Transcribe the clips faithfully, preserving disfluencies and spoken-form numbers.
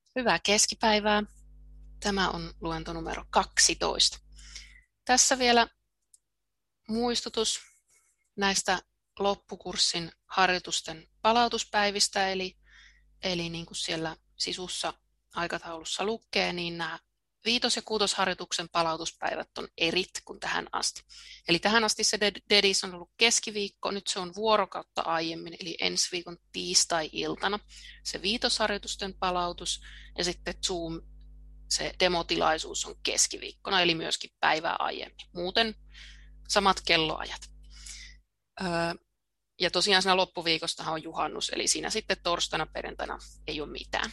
Hyvää keskipäivää. Tämä on luento numero kaksitoista. Tässä vielä muistutus näistä loppukurssin harjoitusten palautuspäivistä, eli, eli niin kuin siellä sisussa aikataulussa lukee, niin nämä viitos- ja kuutosharjoituksen palautuspäivät on erit kuin tähän asti. Eli tähän asti se dedis on ollut keskiviikko, nyt se on vuorokautta aiemmin, eli ensi viikon tiistai-iltana se viitosharjoitusten palautus, ja sitten Zoom se demotilaisuus on keskiviikkona, eli myöskin päivää aiemmin. Muuten samat kelloajat. Öö, ja tosiaan siinä loppuviikostahan on juhannus, eli siinä sitten torstaina, perjantaina ei ole mitään.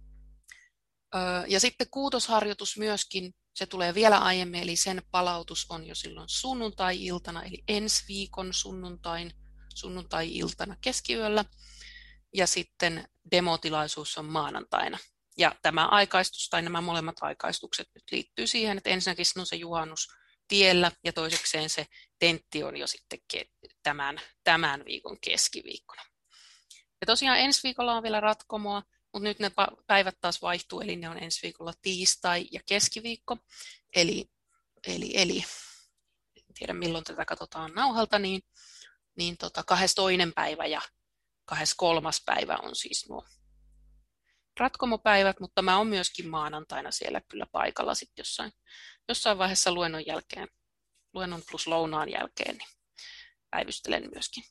Öö, ja sitten kuutosharjoitus myöskin, se tulee vielä aiemmin, eli sen palautus on jo silloin sunnuntai-iltana, eli ensi viikon sunnuntain, sunnuntai-iltana keskiyöllä. Ja sitten demotilaisuus on maanantaina. Ja tämä aikaistus tai nämä molemmat aikaistukset nyt liittyy siihen, että ensinnäkin on se juhannus tiellä ja toisekseen se tentti on jo sitten tämän, tämän viikon keskiviikkona. Ja tosiaan ensi viikolla on vielä ratkomoa, mutta nyt ne päivät taas vaihtuu, eli ne on ensi viikolla tiistai ja keskiviikko. Eli, eli, eli en tiedä milloin tätä katsotaan nauhalta, niin, niin tota, kahdeskymmenestoinen päivä ja kahdeskymmeneskolmas päivä on siis nuo ratkomopäivät, mutta mä oon myöskin maanantaina siellä kyllä paikalla sitten jossain, jossain vaiheessa luennon jälkeen, luennon plus lounaan jälkeen, niin päivystelen myöskin.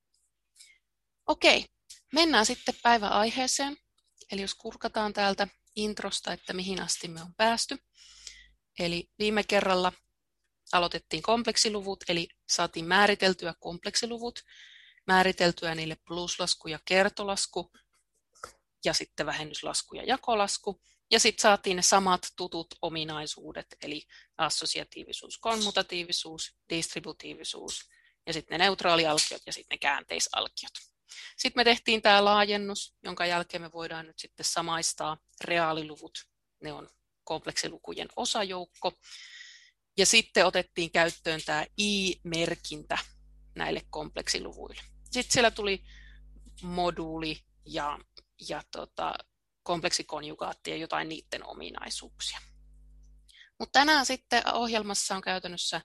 Okei, mennään sitten päiväaiheeseen. Eli jos kurkataan täältä introsta, että mihin asti me on päästy. Eli viime kerralla aloitettiin kompleksiluvut, eli saatiin määriteltyä kompleksiluvut, määriteltyä niille pluslasku ja kertolasku, ja sitten vähennyslasku ja jakolasku. Ja sitten saatiin ne samat tutut ominaisuudet, eli assosiatiivisuus, kommutatiivisuus, distributiivisuus, ja sitten ne neutraalialkiot ja sitten ne käänteisalkiot. Sitten me tehtiin tämä laajennus, jonka jälkeen me voidaan nyt sitten samaistaa reaaliluvut. Ne on kompleksilukujen osajoukko. Ja sitten otettiin käyttöön tämä i-merkintä näille kompleksiluvuille. Sitten siellä tuli moduuli ja ja tota, kompleksikonjugaatti ja jotain niiden ominaisuuksia. Mutta tänään sitten ohjelmassa on käytännössä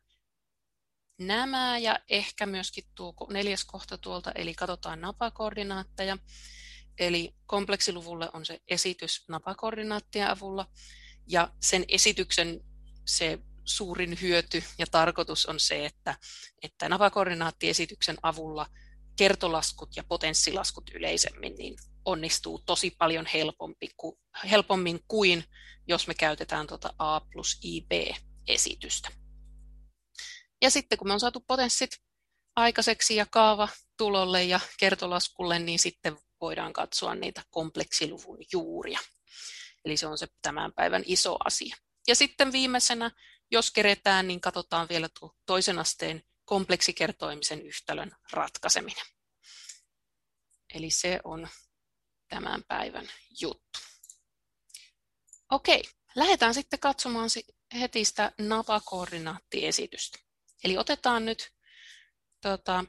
nämä ja ehkä myöskin tuo neljäs kohta tuolta, eli katsotaan napakoordinaatteja. Eli kompleksiluvulle on se esitys napakoordinaattien avulla ja sen esityksen se suurin hyöty ja tarkoitus on se, että, että napakoordinaattiesityksen avulla kertolaskut ja potenssilaskut yleisemmin niin onnistuu tosi paljon helpompi, helpommin kuin jos me käytetään tuota A plus I B-esitystä. Ja sitten kun me on saatu potenssit aikaiseksi ja kaava tulolle ja kertolaskulle, niin sitten voidaan katsoa niitä kompleksiluvun juuria. Eli se on se tämän päivän iso asia. Ja sitten viimeisenä, jos keretään, niin katsotaan vielä tuo toisen asteen kompleksikertoimisen yhtälön ratkaiseminen. Eli se on tämän päivän juttu. Okei, lähdetään sitten katsomaan heti sitä napakoordinaattiesitystä. Eli otetaan nyt tota,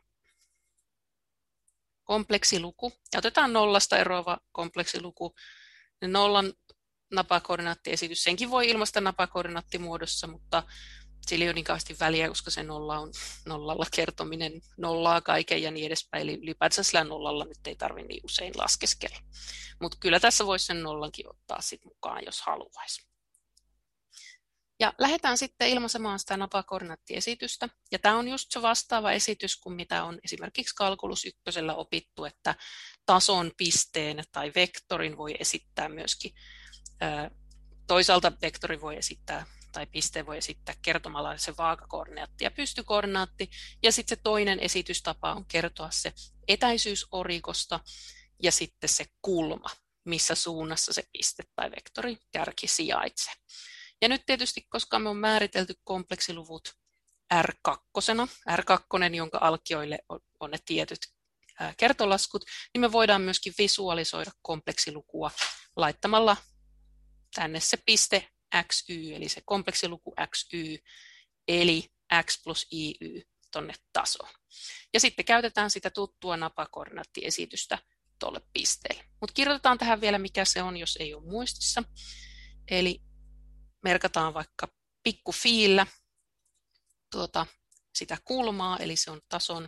kompleksiluku ja otetaan nollasta eroava kompleksiluku. Nollan napakoordinaattiesitys, senkin voi ilmaista napakoordinaattimuodossa, mutta sillä ei ole niin kauheasti väliä, koska se nolla on nollalla kertominen nollaa kaiken ja niin edespäin. Eli ylipäätään sillä nollalla nyt ei tarvitse niin usein laskeskella. Mutta kyllä tässä voisi sen nollankin ottaa sit mukaan, jos haluaisi. Ja lähdetään sitten ilmaisemaan sitä napakoordinaattiesitystä. Ja tämä on just se vastaava esitys kuin mitä on esimerkiksi kalkulus ykkösellä opittu, että tason, pisteen tai vektorin voi esittää myöskin. Toisaalta vektori voi esittää tai pisteen voi esittää kertomalla se vaakakoordinaatti ja pystykoordinaatti. Ja sitten se toinen esitystapa on kertoa se etäisyys orikosta ja sitten se kulma, missä suunnassa se piste tai vektori kärki sijaitsee. Ja nyt tietysti, koska me on määritelty kompleksiluvut R kaksi, R kaksi, jonka alkioille on ne tietyt kertolaskut, niin me voidaan myöskin visualisoida kompleksilukua laittamalla tänne se piste xy, eli se kompleksiluku xy, eli x plus iy tuonne tasoon. Ja sitten käytetään sitä tuttua napakoordinaattiesitystä tuolle pisteelle. Mutta kirjoitetaan tähän vielä, mikä se on, jos ei ole muistissa. Eli merkataan vaikka pikku fiillä tuota, sitä kulmaa, eli se on tason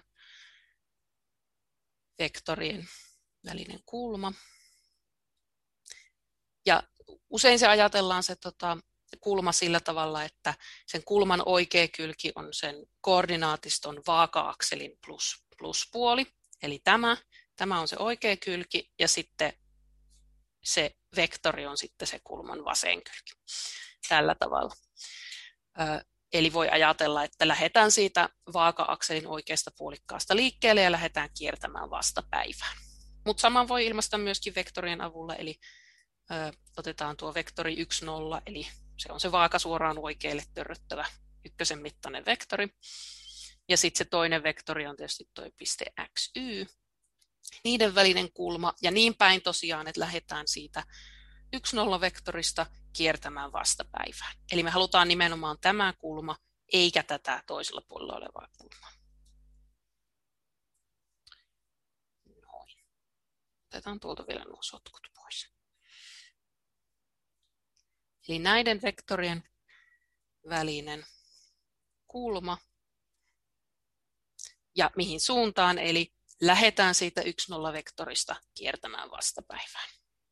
vektorien välinen kulma. Ja usein se ajatellaan se tota, kulma sillä tavalla, että sen kulman oikea kylki on sen koordinaatiston vaaka-akselin plus, pluspuoli, eli tämä. Tämä on se oikea kylki ja sitten se vektori on sitten se kulman vasen kylki. Tällä tavalla. Ö, eli voi ajatella, että lähdetään siitä vaaka-akselin oikeasta puolikkaasta liikkeelle ja lähdetään kiertämään vastapäivään. Mutta saman voi ilmaista myöskin vektorien avulla, eli ö, otetaan tuo vektori yksi nolla, eli se on se vaaka suoraan oikealle törröttävä ykkösen mittainen vektori. Ja sitten se toinen vektori on tietysti tuo piste xy, niiden välinen kulma, ja niin päin tosiaan, että lähdetään siitä yksi nolla vektorista kiertämään vastapäivään. Eli me halutaan nimenomaan tämä kulma, eikä tätä toisella puolella olevaa kulmaa. Noin. Otetaan tuolta vielä nuo sotkut pois. Eli näiden vektorien välinen kulma ja mihin suuntaan, eli lähdetään siitä yksi nolla vektorista kiertämään vastapäivään.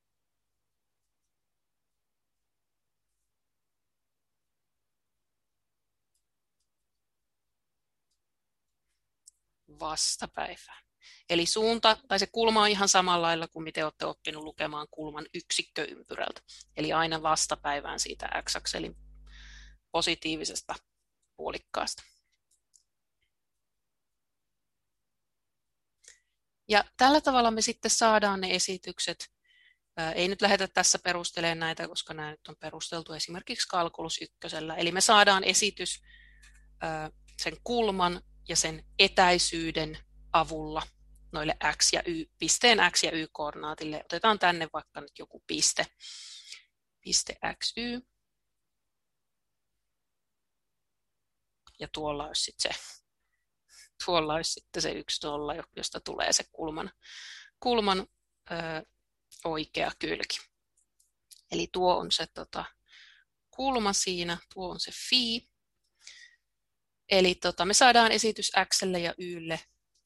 Vastapäivään. Eli suunta tai se kulma on ihan samalla lailla kuin miten olette oppinut lukemaan kulman yksikköympyrältä. Eli aina vastapäivään siitä x-akselin positiivisesta puolikkaasta. Ja tällä tavalla me sitten saadaan ne esitykset. Ei nyt lähdetä tässä perustelemaan näitä, koska nämä nyt on perusteltu esimerkiksi kalkulus ykkösellä. Eli me saadaan esitys sen kulman ja sen etäisyyden avulla noille x ja y, pisteen x ja y-koordinaatille. Otetaan tänne vaikka nyt joku piste, piste xy. Ja tuolla olisi sitten se, tuolla olisi sitten se yksi nolla, josta tulee se kulman, kulman ö, oikea kylki. Eli tuo on se tota, kulma siinä, tuo on se phi. Eli tota, me saadaan esitys x:lle ja y:lle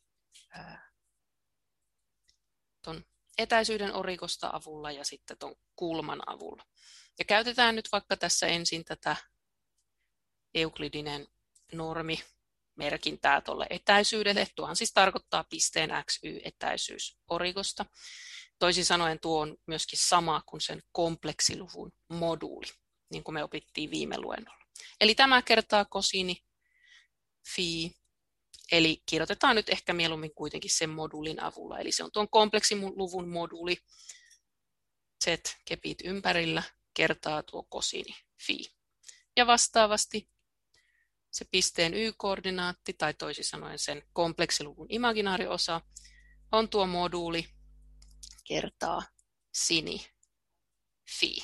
tuon etäisyyden orikosta avulla ja sitten tuon kulman avulla. Ja käytetään nyt vaikka tässä ensin tätä euklidinen normi merkintää tuolle etäisyydelle. Tuohan siis tarkoittaa pisteen xy etäisyys orikosta. Toisin sanoen tuo on myöskin sama kuin sen kompleksiluvun moduuli, niin kuin me opittiin viime luennolla. Eli tämä kertaa kosiini phi, eli kirjoitetaan nyt ehkä mieluummin kuitenkin sen moduulin avulla. Eli se on tuon kompleksiluvun moduuli z kepit ympärillä kertaa tuo kosiini phi. Ja vastaavasti se pisteen y-koordinaatti, tai toisin sanoen sen kompleksiluvun imaginaariosa, on tuo moduuli kertaa sini phi.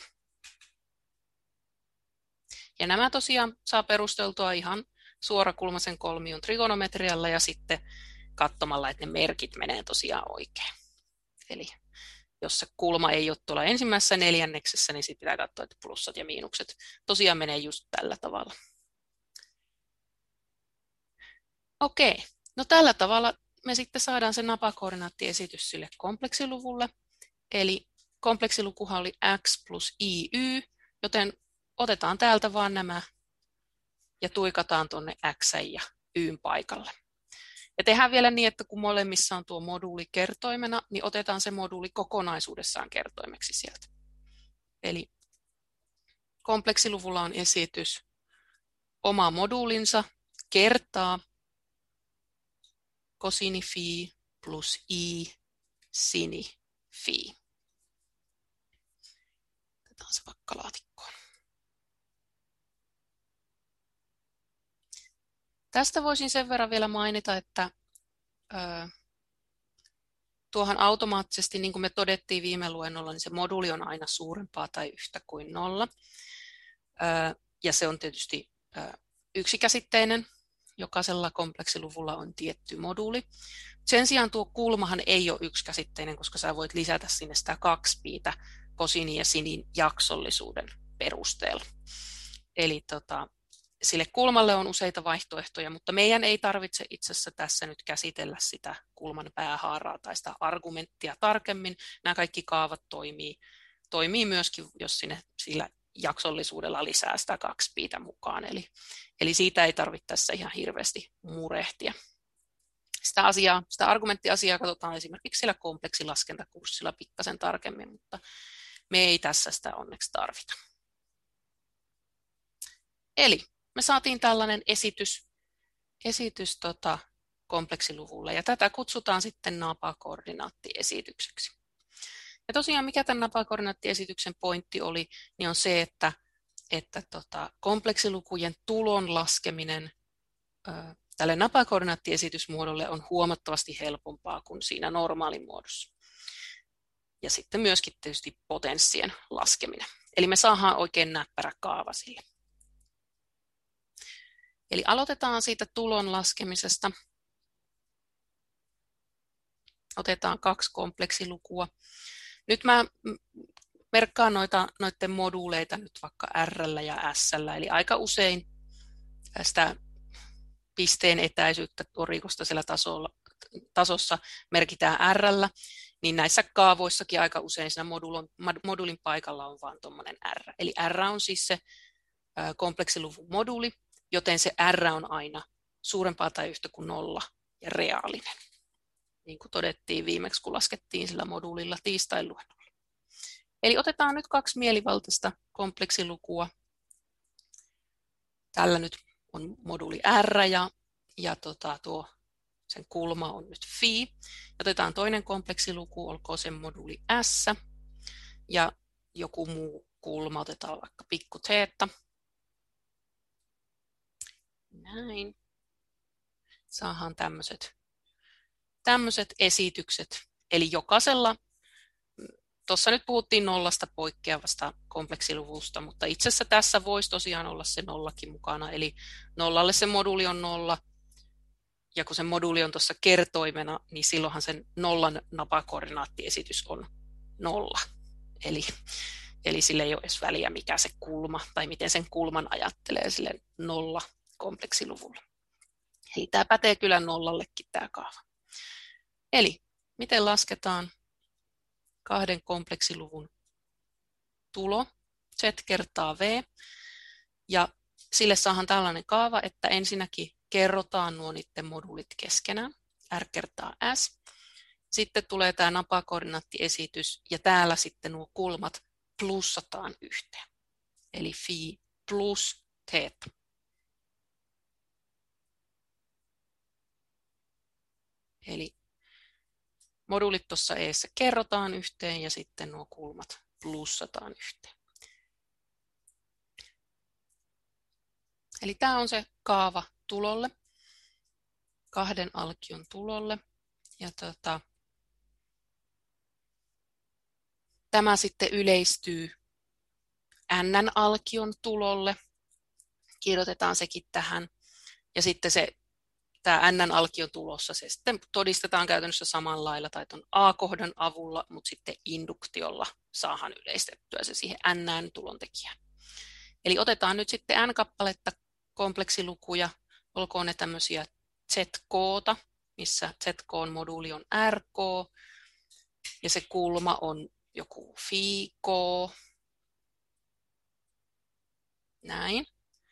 Ja nämä tosiaan saa perusteltua ihan suorakulmaisen kolmion trigonometrialla ja sitten katsomalla, että ne merkit menee tosiaan oikein. Eli jos se kulma ei ole tuolla ensimmäisessä neljänneksessä, niin sitten pitää katsoa, että plussat ja miinukset tosiaan menee just tällä tavalla. Okei, no tällä tavalla me sitten saadaan se napakoordinaattiesitys sille kompleksiluvulle. Eli kompleksilukuhan oli x plus iy, joten otetaan täältä vaan nämä ja tuikataan tuonne x ja yn paikalle. Ja tehdään vielä niin, että kun molemmissa on tuo moduuli kertoimena, niin otetaan se moduuli kokonaisuudessaan kertoimeksi sieltä. Eli kompleksiluvulla on esitys oma moduulinsa kertaa kosiini phi plus i sini phi. Otetaan se vaikka laatikkoon. Tästä voisin sen verran vielä mainita, että ö, tuohan automaattisesti, niin kuin me todettiin viime luennolla, niin se moduuli on aina suurempaa tai yhtä kuin nolla. Ö, ja se on tietysti ö, yksikäsitteinen. Jokaisella kompleksiluvulla on tietty moduuli. Sen sijaan tuo kulmahan ei ole yksikäsitteinen, koska sä voit lisätä sinne sitä kaksi piitä kosinin ja sinin jaksollisuuden perusteella. Eli tota, sille kulmalle on useita vaihtoehtoja, mutta meidän ei tarvitse itse asiassa tässä nyt käsitellä sitä kulman päähaaraa tai sitä argumenttia tarkemmin. Nämä kaikki kaavat toimii, toimii myöskin, jos sinne sillä jaksollisuudella lisää sitä kaksi piitä mukaan. Eli, eli siitä ei tarvitse tässä ihan hirveästi murehtia. Sitä, asiaa, sitä argumenttiasiaa katsotaan esimerkiksi sillä kompleksilaskentakurssilla pikkasen tarkemmin, mutta me ei tässä sitä onneksi tarvita. Eli me saatiin tällainen esitys, esitys tota, kompleksiluvulle, ja tätä kutsutaan sitten napakoordinaattiesitykseksi. Ja tosiaan mikä tämän napakoordinaattiesityksen pointti oli, niin on se, että, että tota, kompleksilukujen tulon laskeminen ö, tälle napakoordinaattiesitysmuodolle on huomattavasti helpompaa kuin siinä normaalimuodossa. Ja sitten myöskin tietysti potenssien laskeminen. Eli me saadaan oikein näppärä kaava sille. Eli aloitetaan siitä tulon laskemisesta. Otetaan kaksi kompleksilukua. Nyt mä merkkaan noita, noiden moduuleita nyt vaikka R ja S, eli aika usein sitä pisteen etäisyyttä orikosta siellä tasolla, tasossa merkitään R, niin näissä kaavoissakin aika usein siinä modulin, modulin paikalla on vain tuommoinen R. Eli R on siis se kompleksiluvun moduuli, joten se R on aina suurempaa tai yhtä kuin nolla ja reaalinen. Niin kuin todettiin viimeksi, kun laskettiin sillä moduulilla tiistain luennolla. Eli otetaan nyt kaksi mielivaltaista kompleksilukua. Tällä nyt on moduuli R ja, ja tota, tuo, sen kulma on nyt phi. Otetaan toinen kompleksiluku, olkoon sen moduuli S ja joku muu kulma, otetaan vaikka pikku theta. Näin. Saadaan tämmöiset, tämmöiset esitykset. Eli jokaisella, tuossa nyt puhuttiin nollasta poikkeavasta kompleksiluvusta, mutta itse asiassa tässä voisi tosiaan olla se nollakin mukana. Eli nollalle se moduuli on nolla, ja kun se moduuli on tuossa kertoimena, niin silloinhan sen nollan napakoordinaattiesitys on nolla. Eli, eli sillä ei ole edes väliä, mikä se kulma, tai miten sen kulman ajattelee sille nolla kompleksiluvulla. Eli tämä pätee kyllä nollallekin tämä kaava. Eli miten lasketaan kahden kompleksiluvun tulo, z kertaa v, ja sille saadaan tällainen kaava, että ensinnäkin kerrotaan nuo niiden moduulit keskenään, r kertaa s, sitten tulee tämä napakoordinaattiesitys, ja täällä sitten nuo kulmat plussataan yhteen, eli phi plus theta. Eli moduulit tuossa eessä kerrotaan yhteen ja sitten nuo kulmat plussataan yhteen. Eli tämä on se kaava tulolle, kahden alkion tulolle. Ja tota, tämä sitten yleistyy n-alkion tulolle. Kirjoitetaan sekin tähän. Ja sitten se tämä n-alkion tulossa, se sitten todistetaan käytännössä samalla lailla tai tuon a-kohdan avulla, mutta sitten induktiolla saadaan yleistettyä se siihen n-tulon tekijään. Eli otetaan nyt sitten n-kappaletta kompleksilukuja, olkoon ne tämmöisiä zk-ta, missä zk-moduuli on rk, ja se kulma on joku phi-k, näin,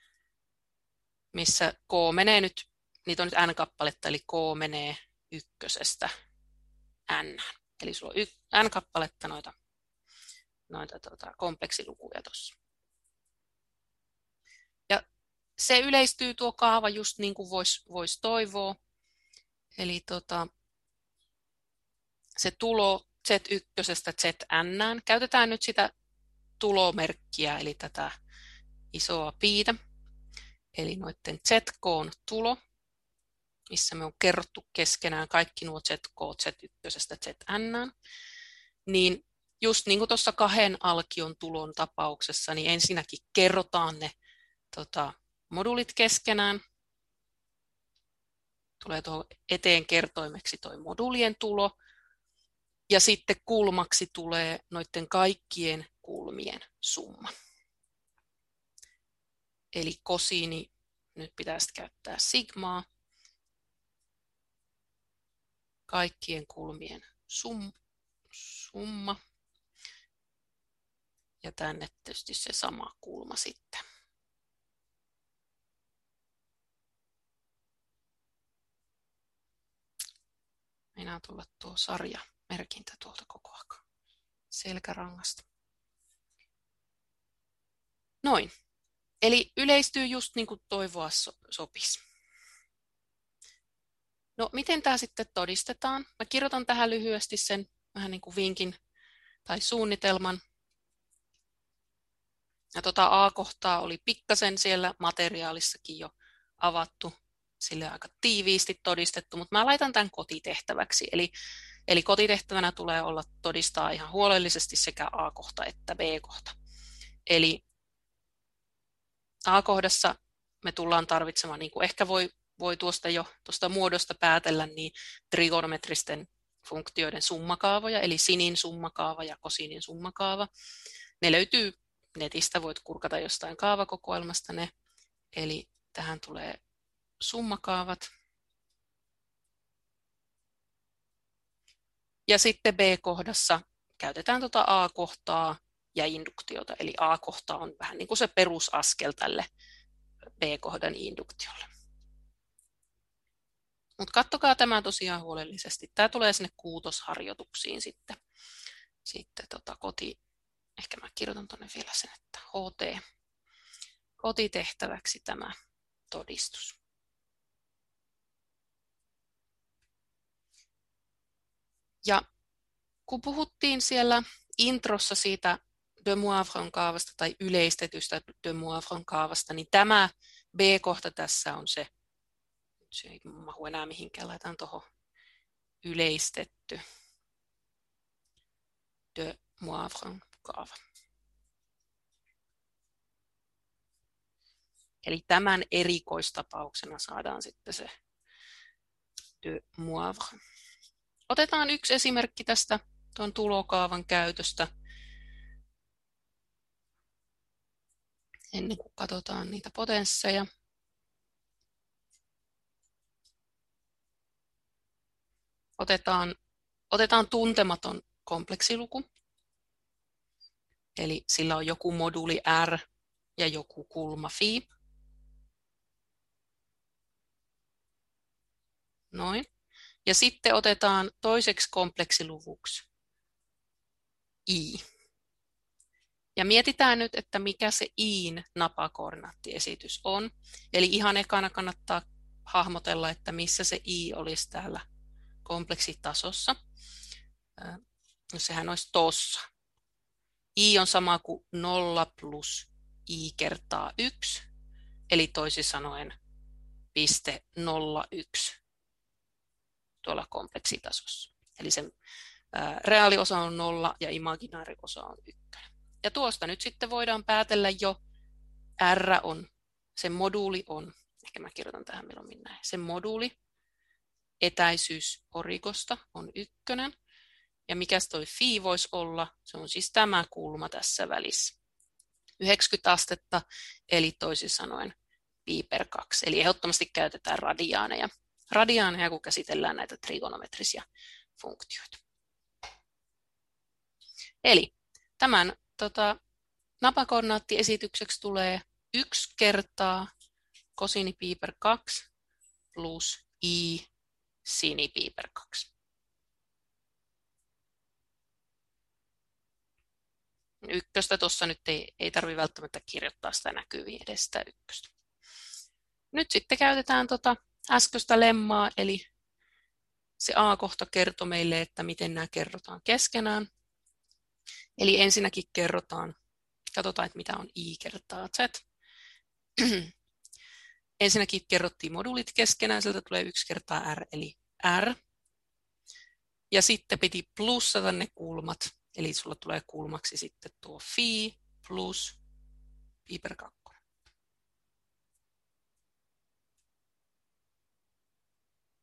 missä k menee nyt, niitä on nyt n-kappaletta, eli k menee ykkösestä n. Eli sulla on y- n-kappaletta noita, noita tota, kompleksilukuja tuossa. Ja se yleistyy tuo kaava just niin kuin voisi vois toivoa. Eli tota, se tulo z ykkösestä zn. Käytetään nyt sitä tulomerkkiä, eli tätä isoa piitä. Eli noiden zk:n tulo, missä me on kerrottu keskenään kaikki nuo zk, z ykkösestä zn. Niin just niin kuin tuossa kahden alkion tulon tapauksessa, niin ensinnäkin kerrotaan ne tota, moduulit keskenään. tulee tuohon eteen kertoimeksi toi moduulien tulo, ja sitten kulmaksi tulee noiden kaikkien kulmien summa. Eli kosiini, nyt pitäisi käyttää sigmaa, kaikkien kulmien sum, summa, ja tänne tietysti se sama kulma sitten. Meinaa tulla tuo sarjamerkintä tuolta koko ajan selkärangasta. Noin. Eli yleistyy just niin kuin toivoa so sopisi. No, miten tämä sitten todistetaan? Mä kirjoitan tähän lyhyesti sen vähän niin kuin vinkin tai suunnitelman. Ja tota A-kohtaa oli pikkasen siellä materiaalissakin jo avattu, sille aika tiiviisti todistettu, mutta mä laitan tämän kotitehtäväksi. Eli, eli kotitehtävänä tulee olla todistaa ihan huolellisesti sekä A-kohta että B-kohta. Eli A-kohdassa me tullaan tarvitsemaan, niin kuin ehkä voi, voi tuosta jo tuosta muodosta päätellä, niin trigonometristen funktioiden summakaavoja, eli sinin summakaava ja kosiinin summakaava. Ne löytyy netistä, voit kurkata jostain kaavakokoelmasta ne, eli tähän tulee summakaavat. Ja sitten B-kohdassa käytetään tuota A-kohtaa ja induktiota, eli A-kohta on vähän niin kuin se perusaskel tälle B-kohdan induktiolle. Mutta katsokaa tämä tosiaan huolellisesti. Tämä tulee sinne kuutosharjoituksiin sitten. Sitten tota koti, ehkä mä kirjoitan tuonne vielä sen, että H T, kotitehtäväksi tämä todistus. Ja kun puhuttiin siellä introssa siitä de Moivren kaavasta tai yleistetystä de Moivren kaavasta, niin tämä B-kohta tässä on se, se ei mahu enää mihinkään, laitan tuohon yleistetty de Moivren kaava. Eli tämän erikoistapauksena saadaan sitten se de Moivre. Otetaan yksi esimerkki tästä tuon tulokaavan käytöstä. Ennen kuin katsotaan niitä potensseja. Otetaan, otetaan tuntematon kompleksiluku. Eli sillä on joku moduuli R ja joku kulma phi. Noin. Ja sitten otetaan toiseksi kompleksiluvuksi I. Ja mietitään nyt, että mikä se Iin napakoordinaattiesitys on. Eli ihan ekana kannattaa hahmotella, että missä se I olisi täällä kompleksitasossa. No sehän olisi tossa. I on sama kuin nolla plus I kertaa yksi, eli toisin sanoen piste nolla yksi tuolla kompleksitasossa. Eli sen ää, reaaliosa on nolla ja imaginaariosa on ykkönen. Ja tuosta nyt sitten voidaan päätellä jo, R on, sen moduuli on, ehkä mä kirjoitan tähän mieluummin näin, sen moduuli, etäisyys orikosta on ykkönen. Ja mikäs toi phi voisi olla? Se on siis tämä kulma tässä välissä. yhdeksänkymmentä astetta, eli toisin sanoen pi per kaksi. Eli ehdottomasti käytetään radiaaneja. Radiaaneja, kun käsitellään näitä trigonometrisia funktioita. Eli tämän tota, napakoordinaattiesitykseksi tulee yksi kertaa kosiini pi per kaksi plus i sini pi per kaksi. Ykköstä tuossa nyt ei, ei tarvitse välttämättä kirjoittaa sitä näkyviin edes sitä ykköstä. Nyt sitten käytetään tota äskeistä lemmaa, eli se A-kohta kertoo meille, että miten nämä kerrotaan keskenään. Eli ensinnäkin kerrotaan, katsotaan, että mitä on I kertaa Z. Ensinnäkin kerrottiin moduulit keskenään, sieltä tulee yksi kertaa R, eli R. Ja sitten piti plussata ne kulmat, eli sulla tulee kulmaksi sitten tuo phi plus pi per kaksi.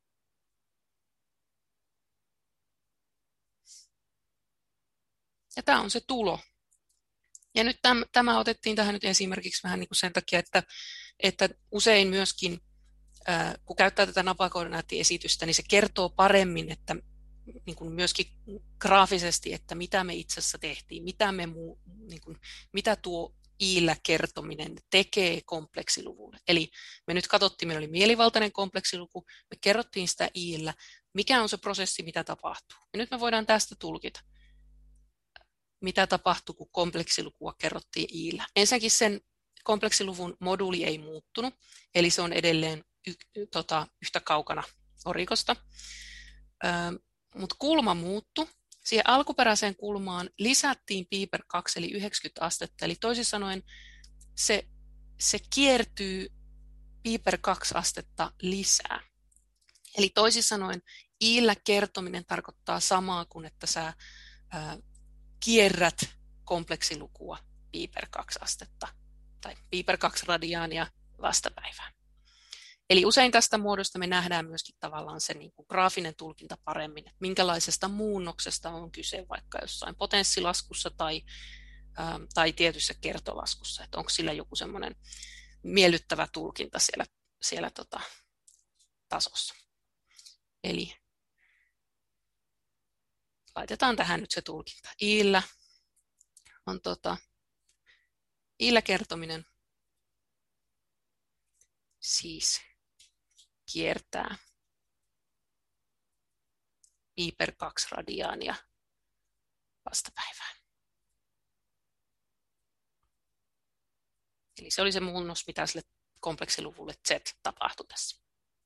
Ja tämä on se tulo. Ja nyt täm, tämä otettiin tähän nyt esimerkiksi vähän niin kuin sen takia, että, että usein myöskin, ää, kun käyttää tätä napakoordinaattiesitystä, niin se kertoo paremmin, että niin kuin myöskin graafisesti, että mitä me itse asiassa tehtiin, mitä, me muu, niin kuin, mitä tuo iillä kertominen tekee kompleksiluvulle. Eli me nyt katsottiin, meillä oli mielivaltainen kompleksiluku, me kerrottiin sitä iillä, mikä on se prosessi, mitä tapahtuu. Ja nyt me voidaan tästä tulkita, mitä tapahtuu, kun kompleksilukua kerrottiin iillä. Ensinnäkin sen kompleksiluvun moduuli ei muuttunut, eli se on edelleen y, y, tota, yhtä kaukana orikosta. Ö, mutta kulma muuttui. Siihen alkuperäiseen kulmaan lisättiin pi per kaksi eli yhdeksänkymmentä astetta, eli toisin sanoen se, se kiertyy pi per kaksi astetta lisää. Eli toisin sanoen iillä kertominen tarkoittaa samaa kuin että sä ää, kierrät kompleksilukua pi per kaksi astetta tai pi per kaksi radiaania vastapäivään. Eli usein tästä muodosta me nähdään myöskin tavallaan se niin kuin graafinen tulkinta paremmin, että minkälaisesta muunnoksesta on kyse vaikka jossain potenssilaskussa tai, ää, tai tietyssä kertolaskussa, että onko sillä joku semmoinen miellyttävä tulkinta siellä, siellä tota, tasossa. Eli laitetaan tähän nyt se tulkinta. Iillä on tota, iillä kertominen siis kiertää pi per kaksi radiaania vastapäivään. Eli se oli se muunnos, mitä sille kompleksiluvulle Z tapahtui tässä.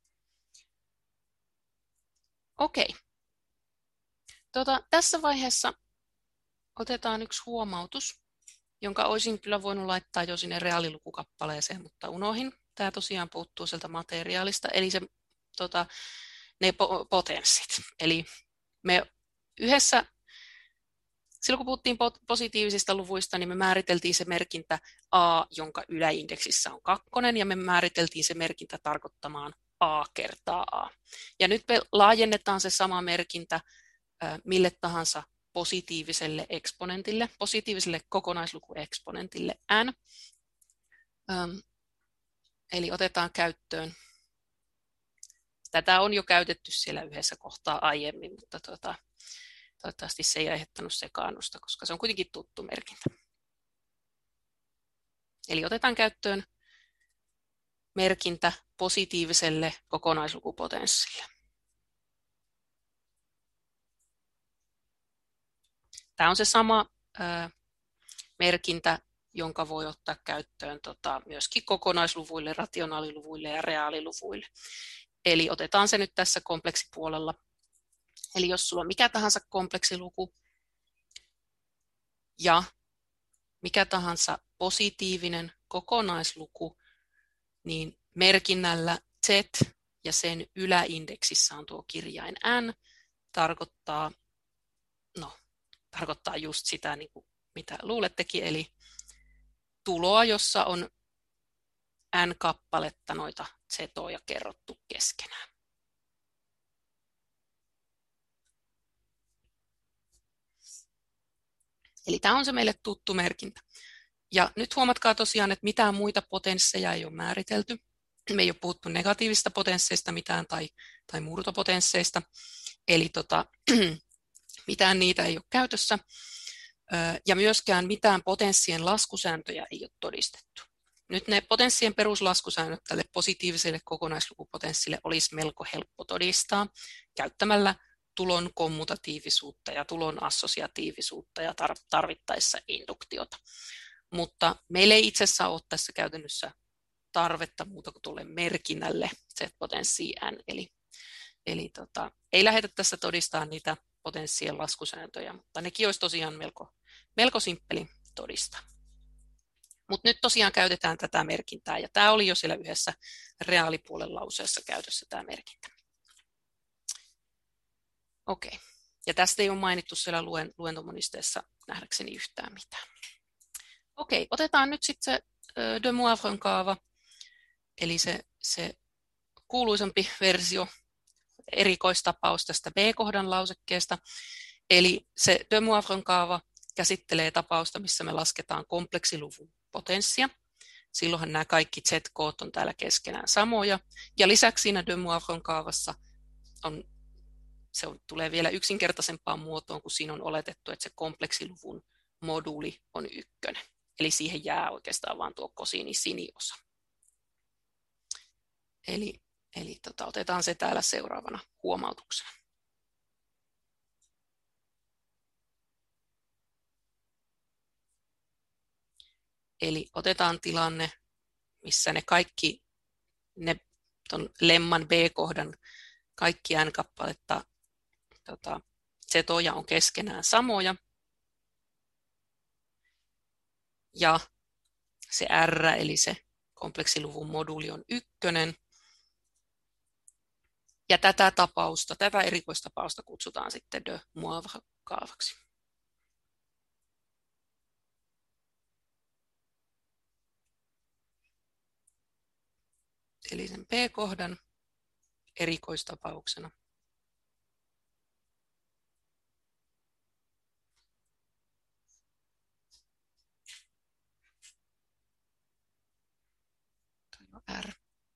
Okei. Tota, tässä vaiheessa otetaan yksi huomautus, jonka olisin kyllä voinut laittaa jo sinne reaalilukukappaleeseen, mutta unohin. Tämä tosiaan puuttuu sieltä materiaalista, eli se, tota, ne potenssit. Eli me yhdessä, silloin kun puhuttiin positiivisista luvuista, niin me määriteltiin se merkintä A, jonka yläindeksissä on kakkonen, ja me määriteltiin se merkintä tarkoittamaan A kertaa A. Ja nyt me laajennetaan se sama merkintä mille tahansa positiiviselle eksponentille, positiiviselle kokonaislukueksponentille n. Eli otetaan käyttöön. Tätä on jo käytetty siellä yhdessä kohtaa aiemmin, mutta tuota, toivottavasti se ei aiheuttanut sekaannusta, koska se on kuitenkin tuttu merkintä. Eli otetaan käyttöön merkintä positiiviselle kokonaislukupotenssille. Tämä on se sama ää, merkintä, jonka voi ottaa käyttöön tota, myöskin kokonaisluvuille, rationaaliluvuille ja reaaliluvuille. Eli otetaan se nyt tässä kompleksipuolella. Eli jos sulla on mikä tahansa kompleksiluku ja mikä tahansa positiivinen kokonaisluku, niin merkinnällä Z ja sen yläindeksissä on tuo kirjain n, tarkoittaa, no, tarkoittaa just sitä, niin kuin mitä luulettekin, eli tuloa, jossa on n kappaletta noita zetoja kerrottu keskenään. Eli tämä on se meille tuttu merkintä. Ja nyt huomatkaa tosiaan, että mitään muita potensseja ei ole määritelty. Me ei ole puhuttu negatiivisista potensseista mitään tai, tai murtopotensseista. Eli tota, mitään niitä ei ole käytössä. Ja myöskään mitään potenssien laskusääntöjä ei ole todistettu. Nyt ne potenssien peruslaskusäännöt tälle positiiviselle kokonaislukupotenssille olisi melko helppo todistaa käyttämällä tulon kommutatiivisuutta ja tulon assosiatiivisuutta ja tarvittaessa induktiota. Mutta meillä ei itse asiassa ole tässä käytännössä tarvetta muuta kuin tuolle merkinnälle z-potenssiin n. Eli, eli tota, ei lähdetä tässä todistamaan niitä potenssien laskusääntöjä, mutta nekin olisi tosiaan melko, melko simppeli todistaa. Mutta nyt tosiaan käytetään tätä merkintää, ja tämä oli jo siellä yhdessä reaalipuolen lauseessa käytössä tämä merkintä. Okei, ja tästä ei ole mainittu siellä luen, luentomonisteessa nähdäkseni yhtään mitään. Okei, otetaan nyt sitten se De Moivren kaava, eli se, se kuuluisampi versio, erikoistapaus tästä B-kohdan lausekkeesta. Eli se De Moivren kaava käsittelee tapausta, missä me lasketaan kompleksiluvun potenssia. Silloinhan nämä kaikki Z-koot on täällä keskenään samoja. Ja lisäksi siinä de Moivren kaavassa on, se on, tulee vielä yksinkertaisempaan muotoon, kun siinä on oletettu, että se kompleksiluvun moduuli on ykkönen. Eli siihen jää oikeastaan vain tuo kosiini-siniosa. Eli, eli tota, otetaan se täällä seuraavana huomautuksena. Eli otetaan tilanne, missä ne kaikki, ne ton lemman B-kohdan kaikki n-kappaletta tota, zetoja on keskenään samoja. Ja se R, eli se kompleksiluvun moduuli on ykkönen. Ja tätä tapausta, tätä erikoistapausta kutsutaan sitten de Moivre-kaavaksi. Eli sen B-kohdan erikoistapauksena. R.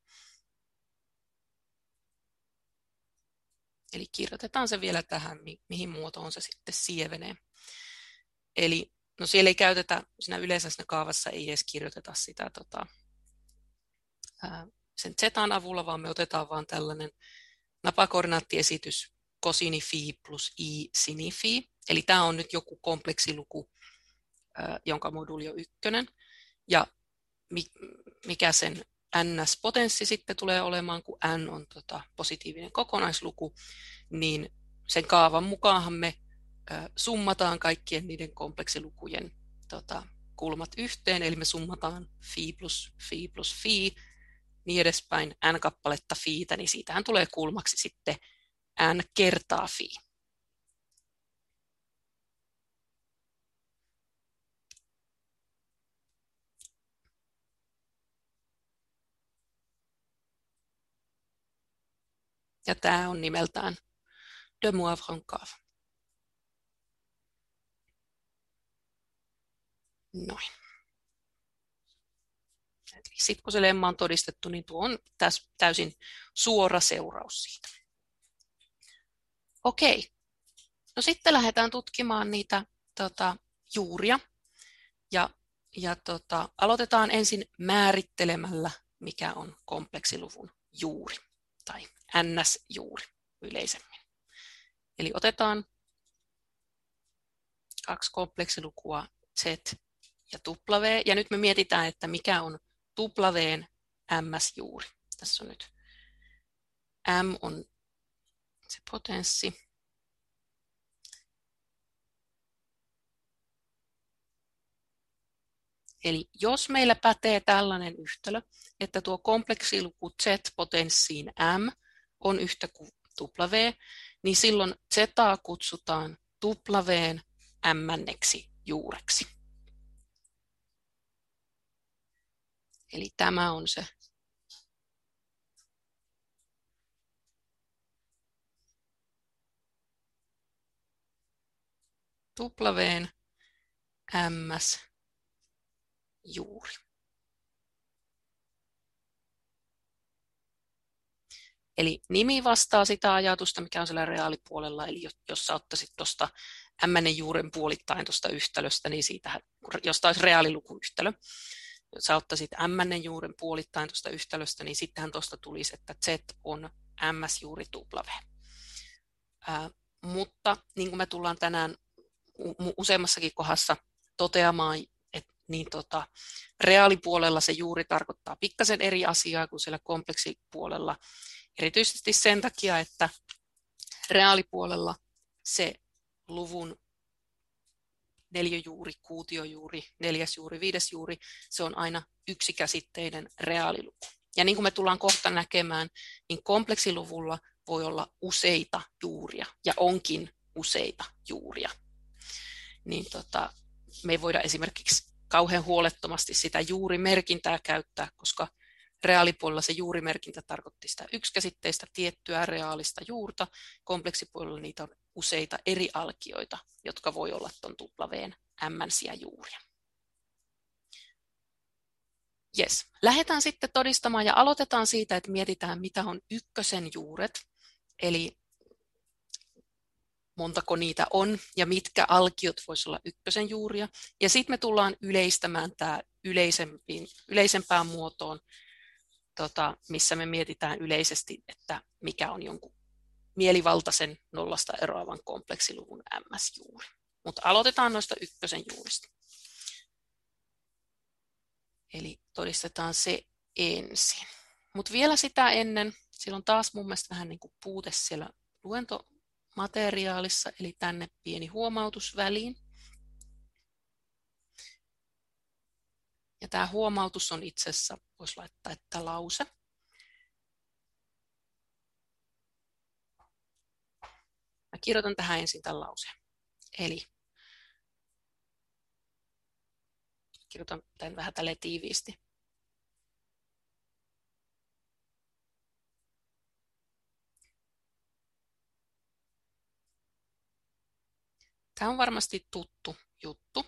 Eli kirjoitetaan se vielä tähän, mihin muotoon se sitten sievenee. Eli no siellä ei käytetä, siinä yleensä siinä kaavassa ei edes kirjoiteta sitä tota, ää, sen zetan avulla, vaan me otetaan vaan tällainen napakoordinaattiesitys cosini phi plus i sini phi. Eli tämä on nyt joku kompleksiluku, ää, jonka moduuli on ykkönen. Ja mi, mikä sen ns-potenssi sitten tulee olemaan, kun n on tota, positiivinen kokonaisluku, niin sen kaavan mukaanhan me ä, summataan kaikkien niiden kompleksilukujen tota, kulmat yhteen, eli me summataan phi plus phi plus phi, niin edespäin n-kappaletta fiitä, niin siitähän tulee kulmaksi sitten n kertaa phi. Ja tämä on nimeltään de Moivren kaava. Noin. Sitten kun se lemma on todistettu, niin tuo on täysin suora seuraus siitä. Okei. No sitten lähdetään tutkimaan niitä tota, juuria. Ja, ja tota, aloitetaan ensin määrittelemällä, mikä on kompleksiluvun juuri tai ns-juuri yleisemmin. Eli otetaan kaksi kompleksilukua z ja w, ja nyt me mietitään, että mikä on w:n ms-juuri. Tässä on nyt m on se potenssi. Eli jos meillä pätee tällainen yhtälö, että tuo kompleksiluku z-potenssiin m on yhtä kuin w, niin silloin z:aa kutsutaan w:n m-neksi juureksi. Eli tämä on se w:n ms-juuri. Eli nimi vastaa sitä ajatusta, mikä on siellä reaalipuolella, eli jos sä ottaisit tuosta m juuren puolittain tuosta yhtälöstä, niin siitä, jos tämä olisi reaalilukuyhtälö, jos sä ottaisit m juuren puolittain tuosta yhtälöstä, niin sittenhän tuosta tulisi, että z on ms juuri w. Ää, mutta niin kuin me tullaan tänään useammassakin kohdassa toteamaan, että niin tota, reaalipuolella se juuri tarkoittaa pikkasen eri asiaa kuin siellä kompleksipuolella. Erityisesti sen takia, että reaalipuolella se luvun neliöjuuri, kuutiojuuri, neljäsjuuri, viidesjuuri, se on aina yksikäsitteinen reaaliluku. Ja niin kuin me tullaan kohta näkemään, niin kompleksiluvulla voi olla useita juuria, ja onkin useita juuria. Niin tota, me ei voida esimerkiksi kauhean huolettomasti sitä juurimerkintää käyttää, koska reaalipuolella se juurimerkintä tarkoitti sitä yksikäsitteistä tiettyä reaalista juurta. Kompleksipuolella niitä on useita eri alkioita, jotka voi olla tuon w:n ämmänsiä juuria. Yes. Lähdetään sitten todistamaan ja aloitetaan siitä, että mietitään, mitä on ykkösen juuret, eli montako niitä on ja mitkä alkiot voisivat olla ykkösen juuria. Ja sitten me tullaan yleistämään tämä yleisempään muotoon, tota, missä me mietitään yleisesti, että mikä on jonkun mielivaltaisen nollasta eroavan kompleksiluvun ms-juuri. Mutta aloitetaan noista ykkösen juurista. Eli todistetaan se ensin. Mutta vielä sitä ennen, siellä on taas mun mielestä vähän niin kuin puute siellä luentomateriaalissa, eli tänne pieni huomautus väliin. Ja tämä huomautus on itse asiassa, voisi laittaa, että lause. Mä kirjoitan tähän ensin tämän lauseen. Eli kirjoitan tämän vähän tälleen tiiviisti. Tämä on varmasti tuttu juttu.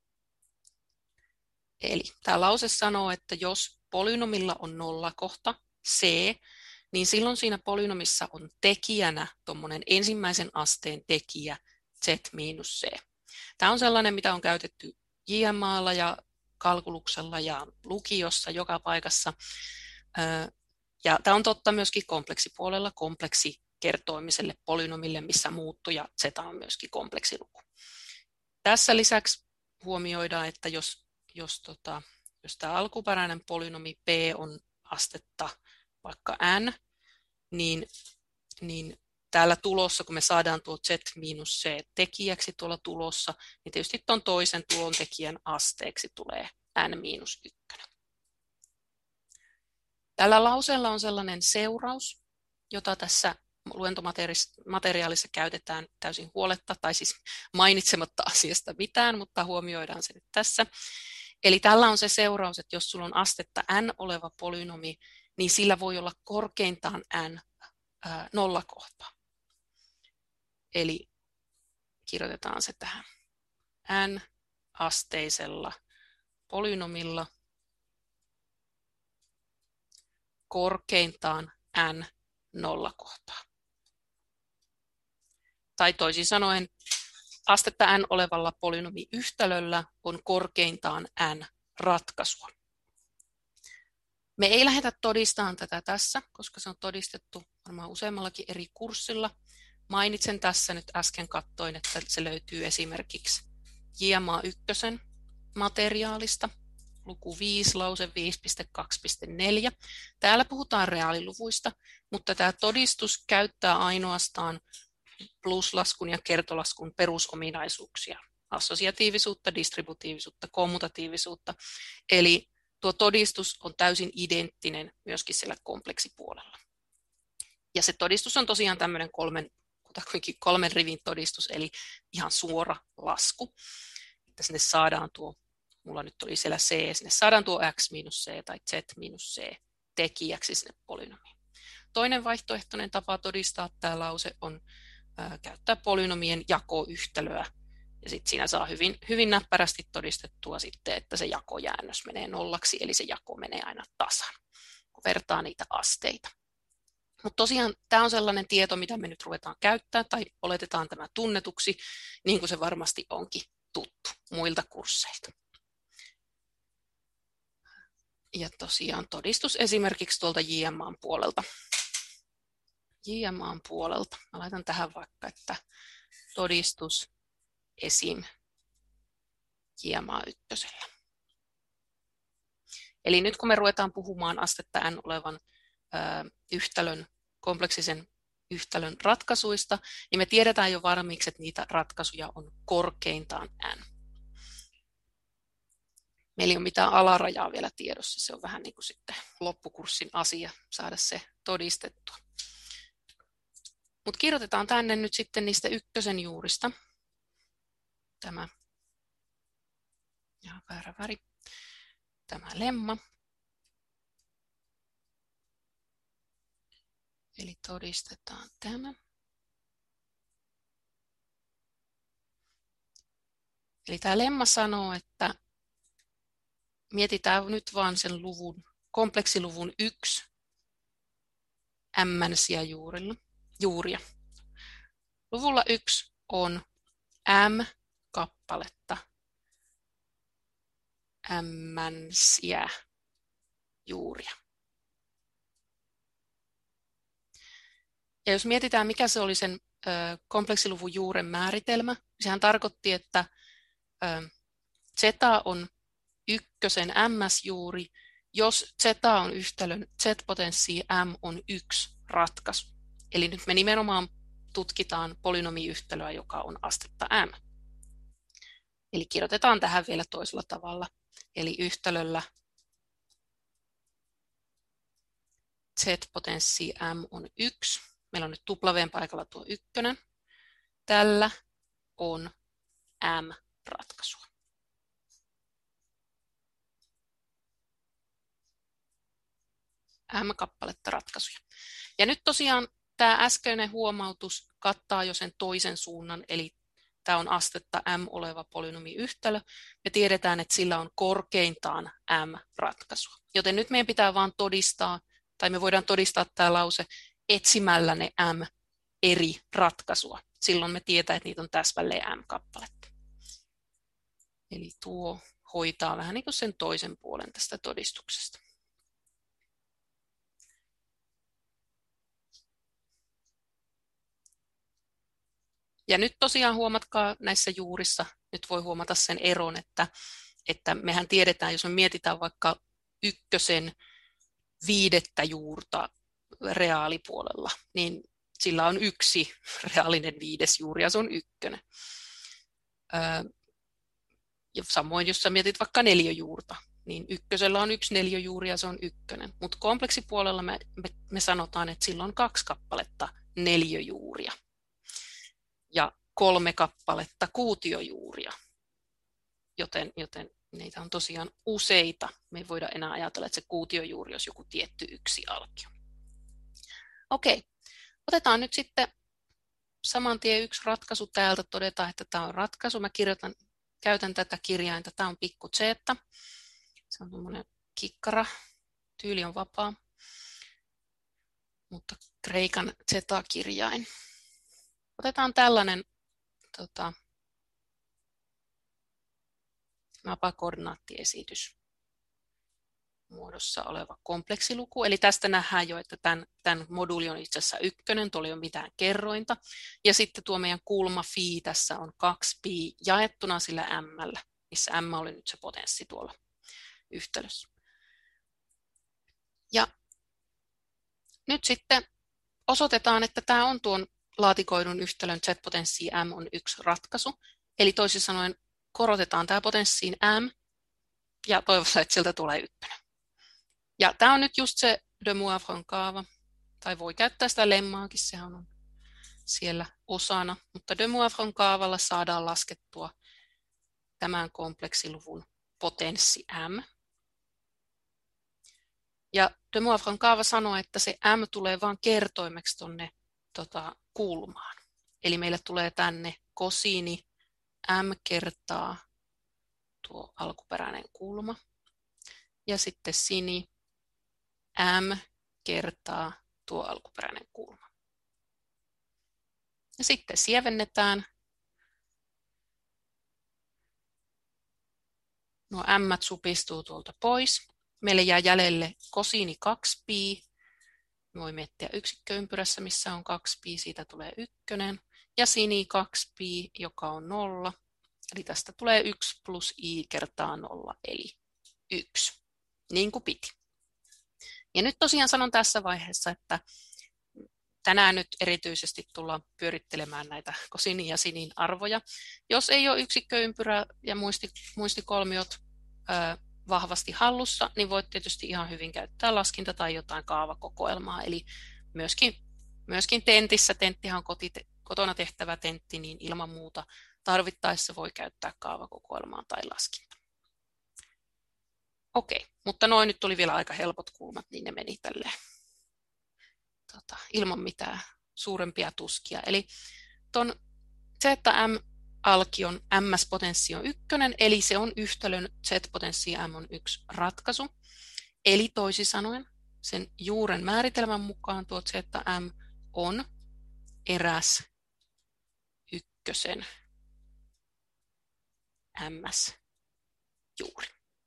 Eli tämä lause sanoo, että jos polynomilla on nollakohta c, niin silloin siinä polynomissa on tekijänä tuommoinen ensimmäisen asteen tekijä z miinus c. Tämä on sellainen, mitä on käytetty J M A:lla ja kalkuluksella ja lukiossa joka paikassa. Ja tämä on totta myöskin kompleksipuolella, kompleksikertoimiselle polynomille, missä muuttuja z on myöskin kompleksiluku. Tässä lisäksi huomioidaan, että jos, jos, tota, jos tämä alkuperäinen polynomi p on astetta vaikka n, niin, niin täällä tulossa, kun me saadaan tuo z miinus c tekijäksi tuolla tulossa, niin tietysti tuon toisen tulon tekijän asteeksi tulee n miinus yksi. Tällä lauseella on sellainen seuraus, jota tässä luentomateriaalissa käytetään täysin huoletta, tai siis mainitsematta asiasta mitään, mutta huomioidaan se nyt tässä. Eli tällä on se seuraus, että jos sulla on astetta n oleva polynomi, niin sillä voi olla korkeintaan n ää, nollakohta. Eli kirjoitetaan se tähän n-asteisella polynomilla korkeintaan n nollakohtaa. Tai toisin sanoen, astetta n olevalla polynomiyhtälöllä on korkeintaan n ratkaisua. Me ei lähdetä todistamaan tätä tässä, koska se on todistettu varmaan useammallakin eri kurssilla. Mainitsen tässä nyt äsken katsoin, että se löytyy esimerkiksi J M A yksi materiaalista, luku viisi, lause viisi piste kaksi piste neljä. Täällä puhutaan reaaliluvuista, mutta tämä todistus käyttää ainoastaan pluslaskun ja kertolaskun perusominaisuuksia, assosiatiivisuutta, distributiivisuutta, kommutatiivisuutta. Eli tuo todistus on täysin identtinen myöskin siellä kompleksipuolella. Ja se todistus on tosiaan tämmöinen kolmen, kolmen rivin todistus, eli ihan suora lasku. Että sinne saadaan tuo, mulla nyt oli siellä c, sinne saadaan tuo x miinus c tai z miinus c tekijäksi sinne polynomiin. Toinen vaihtoehtoinen tapa todistaa tämä lause on ää, käyttää polynomien jakoyhtälöä. Ja sitten siinä saa hyvin, hyvin näppärästi todistettua sitten, että se jakojäännös menee nollaksi, eli se jako menee aina tasan, kun vertaa niitä asteita. Mutta tosiaan tämä on sellainen tieto, mitä me nyt ruvetaan käyttää, tai oletetaan tämä tunnetuksi, niin kuin se varmasti onkin tuttu muilta kursseilta. Ja tosiaan todistus esimerkiksi tuolta J M A:n puolelta. J M A:n puolelta. Mä laitan tähän vaikka, että todistus esim. J M A yksi. Eli nyt kun me ruvetaan puhumaan astetta n olevan ö, yhtälön, kompleksisen yhtälön ratkaisuista, niin me tiedetään jo valmiiksi, että niitä ratkaisuja on korkeintaan n. Meillä ei ole mitään alarajaa vielä tiedossa, se on vähän niin kuin sitten loppukurssin asia saada se todistettua. Mutta kirjoitetaan tänne nyt sitten niistä ykkösen juurista. Tämä, ja väärä väri, tämä lemma. Eli todistetaan tämä. Eli tämä lemma sanoo, että mietitään nyt vaan sen luvun, kompleksiluvun yksi m-siä juurilla, juuria. Luvulla yksi on m kappaletta m-siä juuria. Ja jos mietitään, mikä se oli sen ö, kompleksiluvun juuren määritelmä, niin sehän tarkoitti, että ö, zeta on ykkösen ms-juuri, jos zeta on yhtälön z-potenssi m on yksi ratkaisu. Eli nyt me nimenomaan tutkitaan polynomiyhtälöä, joka on astetta m. Eli kirjoitetaan tähän vielä toisella tavalla. Eli yhtälöllä z-potenssi m on yksi. Meillä on nyt tuplaveen paikalla tuo ykkönen. Tällä on m-ratkaisua. M-kappaletta ratkaisuja. Ja nyt tosiaan tämä äskeinen huomautus kattaa jo sen toisen suunnan, eli tämä on astetta m oleva polynomiyhtälö. Me tiedetään, että sillä on korkeintaan m-ratkaisua. Joten nyt meidän pitää vain todistaa, tai me voidaan todistaa tämä lause etsimällä ne m eri ratkaisua. Silloin me tietää, että niitä on täsmälleen m-kappaletta. Eli tuo hoitaa vähän niin kuin sen toisen puolen tästä todistuksesta. Ja nyt tosiaan huomatkaa näissä juurissa, nyt voi huomata sen eron, että, että mehän tiedetään, jos me mietitään vaikka ykkösen viidettä juurta reaalipuolella, niin sillä on yksi reaalinen viides juuri ja se on ykkönen. Ja samoin, jos sä mietit vaikka neliöjuurta, niin ykkösellä on yksi neliöjuuri ja se on ykkönen. Mutta kompleksipuolella me, me, me sanotaan, että sillä on kaksi kappaletta neliöjuuria ja kolme kappaletta kuutiojuuria, joten, joten niitä on tosiaan useita. Me ei voida enää ajatella, että se kuutiojuuri olisi joku tietty yksi alkio. Okei, otetaan nyt sitten saman tien yksi ratkaisu täältä. Todetaan, että tämä on ratkaisu. Mä kirjoitan, käytän tätä kirjainta. Tämä on pikku z. Se on tuommoinen kikkara. Tyyli on vapaa, mutta kreikan z-kirjain. Otetaan tällainen tota, napakoordinaattiesitys muodossa oleva kompleksiluku. Eli tästä nähdään jo, että tämän, tämän moduuli on itse asiassa ykkönen, tuolla ei ole mitään kerrointa. Ja sitten tuo meidän kulma phi tässä on kaksi pi jaettuna sillä m:llä, missä m oli nyt se potenssi tuolla yhtälössä. Ja nyt sitten osoitetaan, että tämä on tuon laatikoidun yhtälön z-potenssi m on yksi ratkaisu. Eli toisin sanoen korotetaan tämä potenssiin m ja toivotaan, että sieltä tulee ykkönen. Ja tämä on nyt just se de Moivren kaava, tai voi käyttää sitä lemmaakin, sehän on siellä osana, mutta de Moivren kaavalla saadaan laskettua tämän kompleksiluvun potenssi m. Ja de Moivren kaava sanoo, että se m tulee vain kertoimeksi tuonne tota, kulmaan. Eli meille tulee tänne kosiini m kertaa tuo alkuperäinen kulma. Ja sitten sini m kertaa tuo alkuperäinen kulma. Ja sitten sievennetään. Nuo m supistuu tuolta pois. Meille jää jäljelle kosiini kaksi pi. Me voimme miettiä yksikköympyrässä, missä on kaksi pi, siitä tulee ykkönen. Ja sini kaksi pi, joka on nolla. Eli tästä tulee yksi plus i kertaa nolla, eli yksi. Niin kuin piti. Ja nyt tosiaan sanon tässä vaiheessa, että tänään nyt erityisesti tullaan pyörittelemään näitä kosinin ja sinin arvoja. Jos ei ole yksikköympyrä ja muistikolmiot ö, vahvasti hallussa, niin voit tietysti ihan hyvin käyttää laskinta tai jotain kaavakokoelmaa. Eli myöskin, myöskin tentissä, tenttihan on koti, kotona tehtävä tentti, niin ilman muuta tarvittaessa voi käyttää kaavakokoelmaa tai laskinta. Okei, mutta noin nyt tuli vielä aika helpot kulmat, niin ne meni tälleen tota, ilman mitään suurempia tuskia. Eli tuon zm alkion ms-potenssi on ykkönen, eli se on yhtälön z-potenssi m on yksi ratkaisu. Eli toisin sanoen sen juuren määritelmän mukaan tuo zm on eräs ykkösen ms-juuri.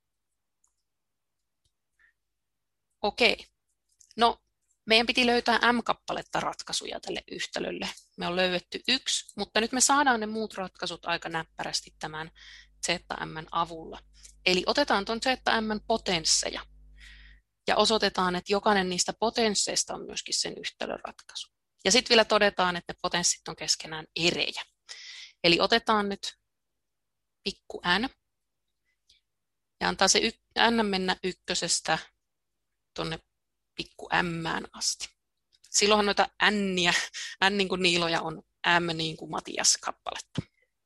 Okei, no meidän piti löytää m-kappaletta ratkaisuja tälle yhtälölle. Me on löydetty yksi, mutta nyt me saadaan ne muut ratkaisut aika näppärästi tämän zm:n avulla. Eli otetaan tuon zm:n potensseja ja osoitetaan, että jokainen niistä potensseista on myöskin sen yhtälön ratkaisu. Ja sitten vielä todetaan, että ne potenssit on keskenään erejä. Eli otetaan nyt pikku n ja antaa se n mennä ykkösestä tuonne pikku mään asti. Silloinhan noita nniä, n niin kuin Niiloja on m niin kuin Matias kappaletta.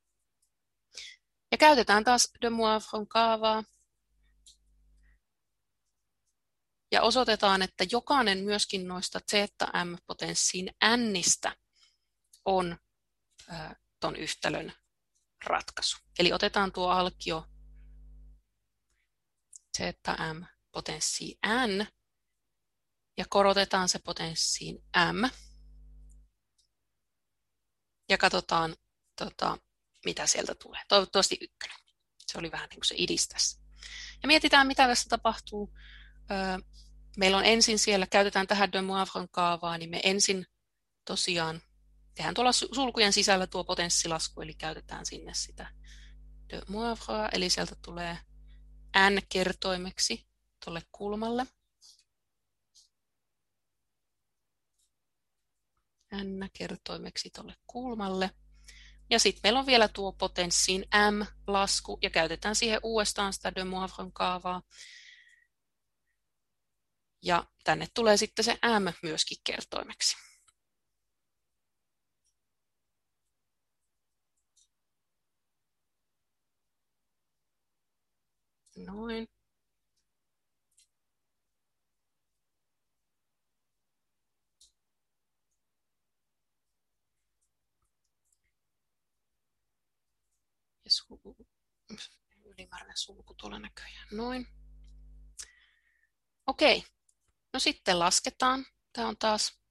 Ja käytetään taas de Moivren kaavaa. Ja osoitetaan, että jokainen myöskin noista zm-potenssiin nistä on äh, ton yhtälön ratkaisu. Eli otetaan tuo alkio zm-potenssiin n ja korotetaan se potenssiin m. Ja katsotaan, tota, mitä sieltä tulee. Toivottavasti ykkönen. Se oli vähän niin kuin se idis tässä. Ja mietitään, mitä tässä tapahtuu. Meillä on ensin siellä, käytetään tähän de Moivren kaavaa, niin me ensin tosiaan tehdään tuolla sulkujen sisällä tuo potenssilasku, eli käytetään sinne sitä de Moivrea, eli sieltä tulee n kertoimeksi tuolle kulmalle. n kertoimeksi tuolle kulmalle. Ja sitten meillä on vielä tuo potenssiin m-lasku, ja käytetään siihen uudestaan sitä de Moivren kaavaa. Ja tänne tulee sitten se m myöskin kertoimeksi. Noin. Ja sulku, ylimääräinen sulku tuolla näköjään. Noin. Okei. No sitten lasketaan. Tämä on taas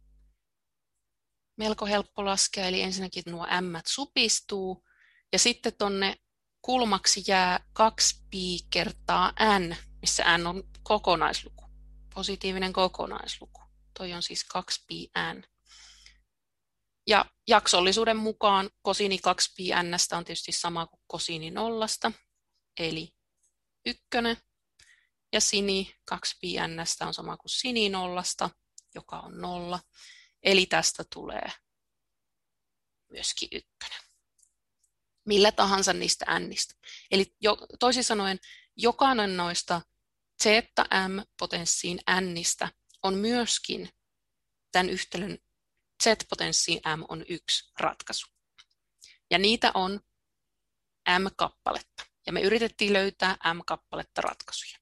melko helppo laskea, eli ensinnäkin nuo m supistuu, ja sitten tuonne kulmaksi jää kaksi pi kertaa n, missä n on kokonaisluku, positiivinen kokonaisluku. Toi on siis kaksi pi n. Ja jaksollisuuden mukaan kosiini kaksi pi n:stä on tietysti sama kuin kosiini nollasta, eli ykkönen. Ja sini kaksi pi n:stä on sama kuin sini nollasta, joka on nolla. Eli tästä tulee myöskin ykkönen. Millä tahansa niistä nistä. Eli jo, toisin sanoen, jokainen noista zm-potenssiin nistä on myöskin tämän yhtälön z-potenssiin m on yksi ratkaisu. Ja niitä on m-kappaletta. Ja me yritettiin löytää m-kappaletta ratkaisuja.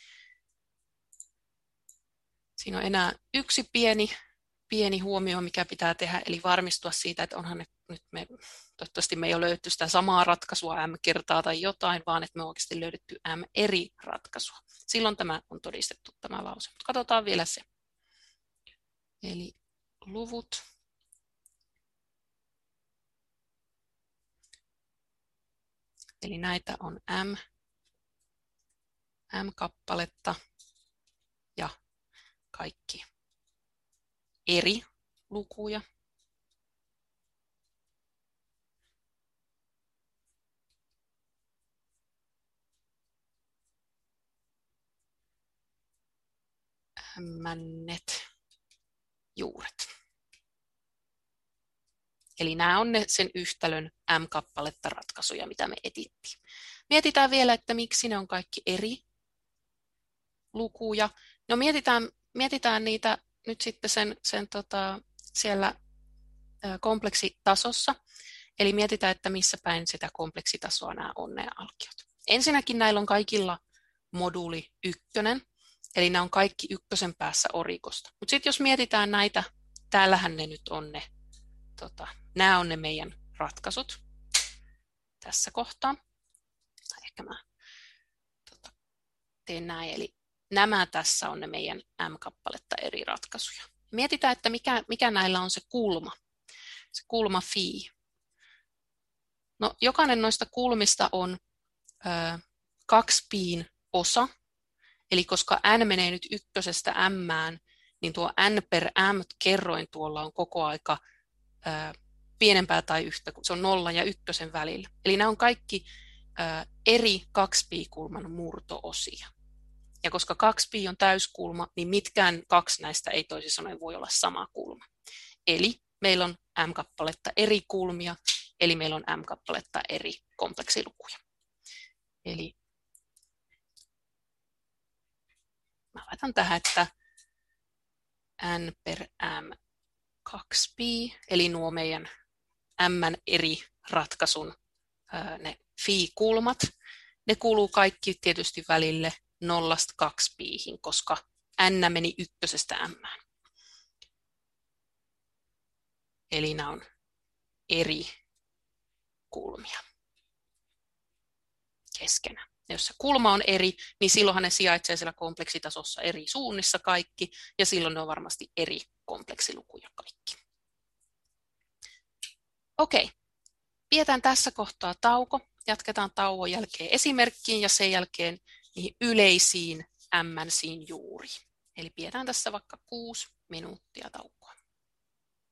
Siinä on enää yksi pieni, pieni huomio, mikä pitää tehdä, eli varmistua siitä, että onhan ne, nyt me, toivottavasti me ei ole löydetty sitä samaa ratkaisua m kertaa tai jotain, vaan että me on oikeasti löydetty m eri ratkaisua. Silloin tämä on todistettu tämä lause. Mutta katsotaan vielä se. Eli luvut. Eli näitä on m, m-kappaletta ja kaikki eri lukuja. Männet juuret. Eli nämä on ne sen yhtälön m-kappaletta ratkaisuja, mitä me etittiin. Mietitään vielä, että miksi ne on kaikki eri lukuja. No mietitään, mietitään niitä nyt sitten sen, sen tota, siellä kompleksitasossa. Eli mietitään, että missä päin sitä kompleksitasoa nämä on ne alkiot. Ensinnäkin näillä on kaikilla moduuli ykkönen, eli nämä on kaikki ykkösen päässä orikosta. Mutta sitten jos mietitään näitä, täällähän ne nyt on ne, tota, nämä on ne meidän ratkaisut. tässä kohtaa. Ehkä mä tota, teen näin, eli nämä tässä on ne meidän M-kappaletta eri ratkaisuja. Mietitään, että mikä, mikä näillä on se kulma, se kulma phi. No, jokainen noista kulmista on ö, kaksi piin osa, eli koska n menee nyt ykkösestä mään, niin tuo n per m kerroin tuolla on koko aika ö, pienempää tai yhtä, kun se on nolla ja ykkösen välillä. Eli nämä on kaikki ö, eri kaksi pi-kulman murto-osia. Ja koska kaksi pi on täyskulma, niin mitkään kaksi näistä ei toisin sanoen voi olla sama kulma. Eli meillä on m-kappaletta eri kulmia, eli meillä on m-kappaletta eri kompleksilukuja. Eli mä laitan tähän, että n per m kaksi pi, eli nuo meidän m eri ratkaisun ne phi-kulmat, ne kuuluu kaikki tietysti välille nollasta kaksi piihin, koska n meni ykkösestä mään. Eli nämä on eri kulmia keskenään. Ja jos se kulma on eri, niin silloinhan ne sijaitsee siellä kompleksitasossa eri suunnissa kaikki, ja silloin ne on varmasti eri kompleksilukuja kaikki. Okei, pidetään tässä kohtaa tauko. Jatketaan tauon jälkeen esimerkkiin ja sen jälkeen niihin yleisiin M-siin juuriin. Eli pidetään tässä vaikka kuusi minuuttia taukoa.